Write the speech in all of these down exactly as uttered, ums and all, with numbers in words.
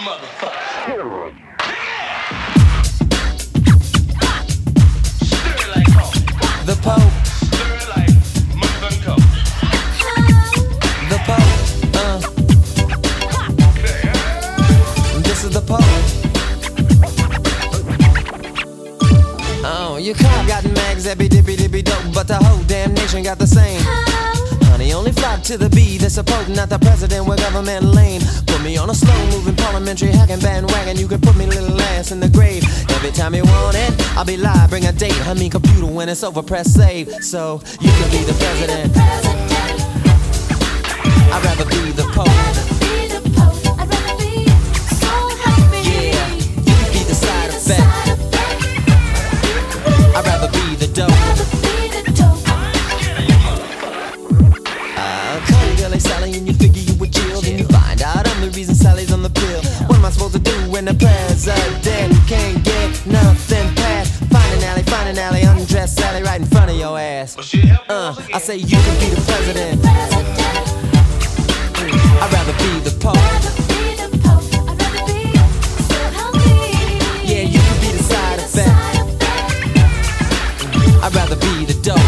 motherfucker. The Pope. Stir like mother coke. The Pope. Uh. This is the Pope. Oh, your car got mags, zippy dippy dippy dope, but the whole damn nation got the same. Honey, only flock to the beat that's a Pope, not the president with government lame. Put me on a slow-moving parliamentary hacking bandwagon. You can put me little ass in the grave. Every time you want it, I'll be live, bring a date. I mean computer when it's over, press save. So you can be the president. I'd rather be the Pope. Yeah, you can be the side effect. I'd rather be the dope. Uh, call you Girlie Sally and you figure you would chill. Then you find out I'm the reason Sally's on the pill. What am I supposed to do when the president can't get nothing past? Find an alley, find an alley, undress Sally right in front of your ass. Uh, I say you can be the president. I'd rather be the Pope. Yeah, you can be the side effect. I'd rather be the dope.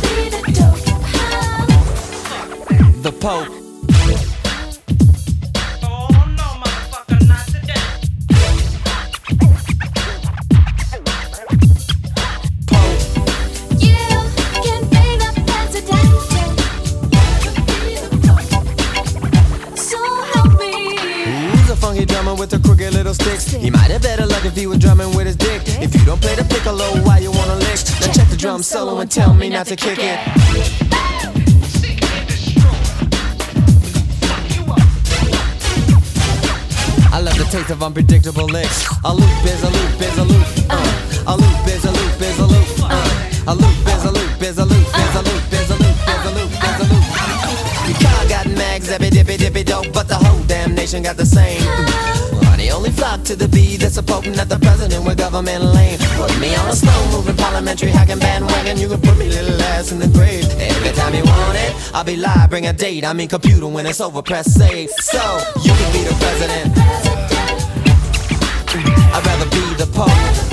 The Pope. Oh no, motherfucker, not today. Pope. You can be the president. So help me. Who's a funky drummer with the crooked little sticks? He might have better luck if he was drumming with his dick. If you don't play the piccolo, why you wanna lick? Now check the drum solo and tell me not to kick it. I love the taste of unpredictable licks. A loop is a loop is a loop. Uh. A loop is a loop is a loop. Uh. A loop is a loop is a loop is a loop is a loop is a loop is a loop. Your car got mags, zippy dippy dippy dope, but the whole damn nation got the same. Honey, only flock to the beat that's a Pope, not the president with government lame. Put me on a slow-moving parliamentary hacking bandwagon. You can put me little ass in the grave. Every time you want it, I'll be live, bring a date. I mean computer when it's over, press save. So you can be the president. I'd rather be the Pope.